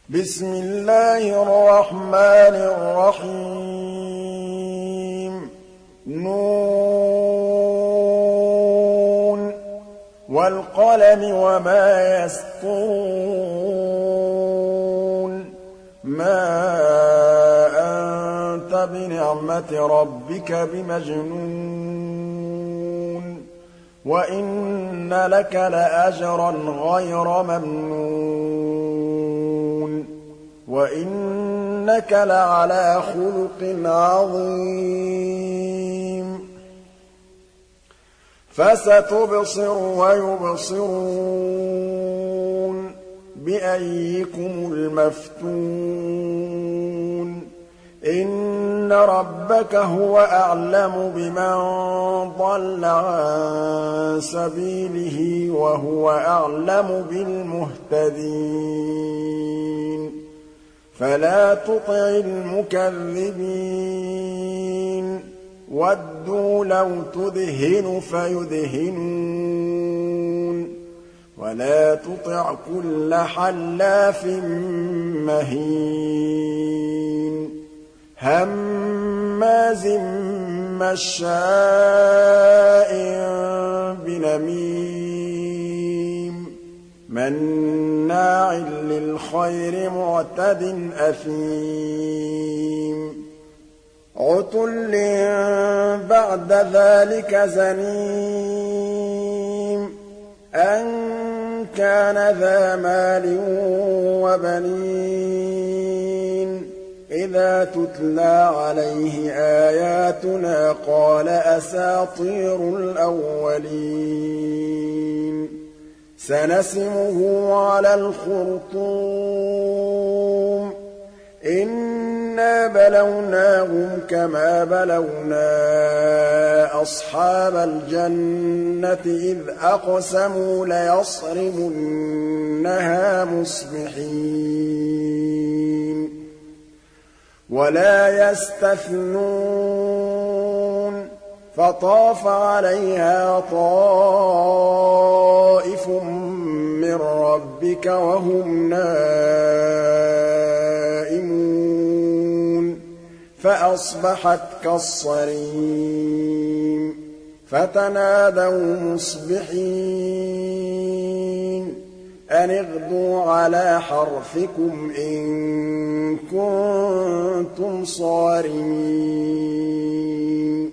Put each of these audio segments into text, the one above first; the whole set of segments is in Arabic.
بسم الله الرحمن الرحيم نون والقلم وما يسطرون ما أنت بنعمة ربك بمجنون وإن لك لأجرا غير ممنون وإنك لعلى خلق عظيم فستبصر ويبصرون بأيكم المفتون إن ربك هو أعلم بمن ضل عن سبيله وهو أعلم بالمهتدين فلا تطع المكذبين ودوا لو تدهن فيدهنون ولا تطع كل حلاف مهين هماز مشاء بنميم مناع للخير معتد أثيم عتل بعد ذلك زنيم أن كان ذا مال وبنين إذا تتلى عليه آياتنا قال أساطير الأولين سنسمه على الخرطوم إنا بلوناهم كما بلونا أصحاب الجنة إذ أقسموا ليصرمنها مصبحين ولا يستثنون فطاف عليها طائف من ربك وهم نائمون فأصبحت كالصريم فتنادوا مصبحين أن اغدوا على حرثكم إن كنتم صارمين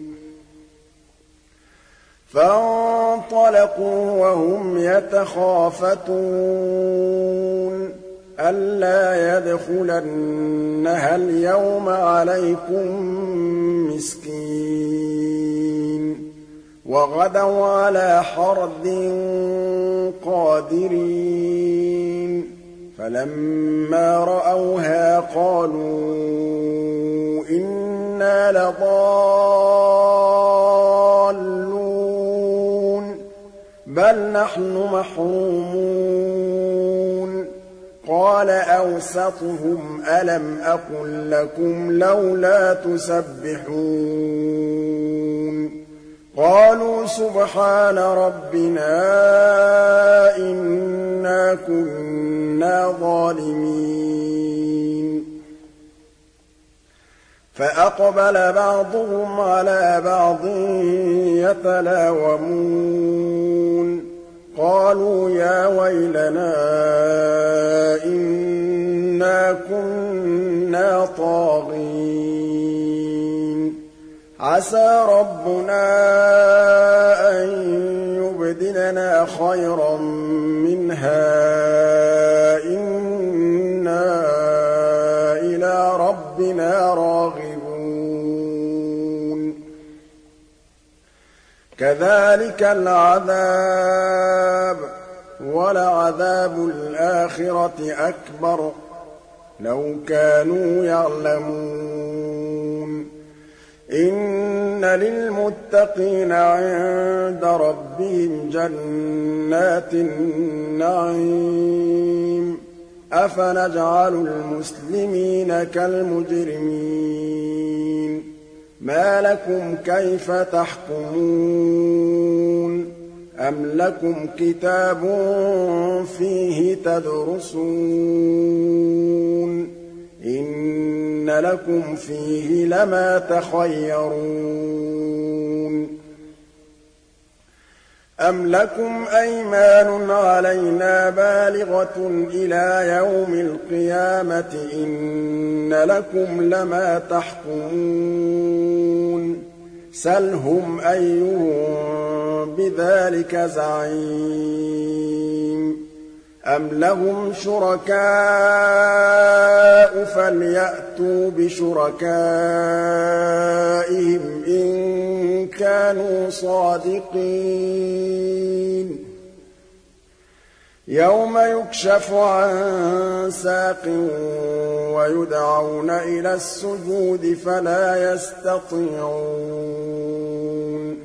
فانطلقوا وهم يتخافتون ألا يدخلنها اليوم عليكم مسكين وغدوا على حرد قادرين فلما رأوها قالوا إنا لضالون بل نحن محرومون قال أوسطهم ألم أقل لكم لولا تسبحون قالوا سبحان ربنا إنا كنا ظالمين فأقبل بعضهم على بعض يتلاومون قالوا يا ويلنا إنا كنا طاغين عسى ربنا أن يبدلنا خيرا منها إنا إلى ربنا راغبون كذلك العذاب ولعذاب الآخرة أكبر لو كانوا يعلمون إن للمتقين عند ربهم جنات النعيم أفنجعل المسلمين كالمجرمين ما لكم كيف تحكمون أم لكم كتاب فيه تدرسون لكم فيه لما تخيرون أم لكم أيمان علينا بالغة إلى يوم القيامة إن لكم لما تحكمون سلهم أيهم بذلك زعيم أم لهم شركاء فليأتوا بشركائهم إن كانوا صادقين يوم يكشف عن ساق ويدعون إلى السجود فلا يستطيعون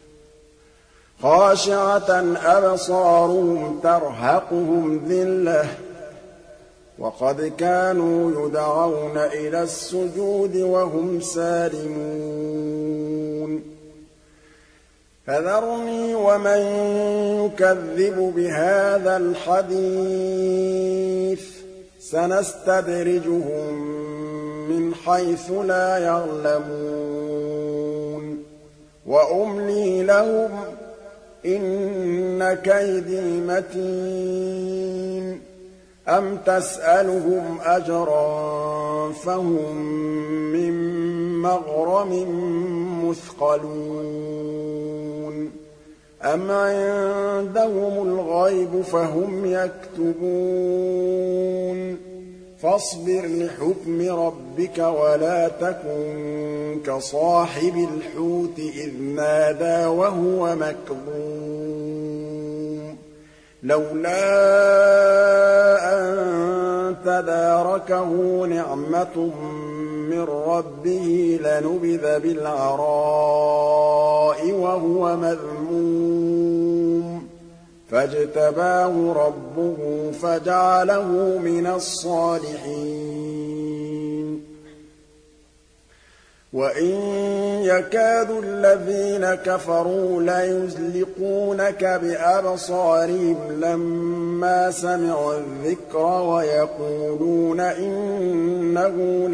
خاشعة أبصارهم ترهقهم ذلة وقد كانوا يدعون إلى السجود وهم سالمون فذرني ومن يكذب بهذا الحديث سنستدرجهم من حيث لا يعلمون وأملي لهم إن كيدي متين أم تسألهم أجرا فهم من مغرم مثقلون أم عندهم الغيب فهم يكتبون فاصبر لحكم ربك ولا تكن كصاحب الحوت إذ نادى وهو مكظوم لولا أن تداركه نعمة من ربه لنبذ بالعراء وهو مذموم فاجتباه ربه فجعله من الصالحين وإن يكاد الذين كفروا ليزلقونك بأبصارهم لما سمعوا الذكر ويقولون إنه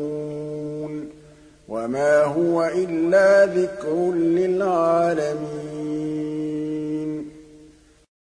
لمجنون وما هو إلا ذكر للعالمين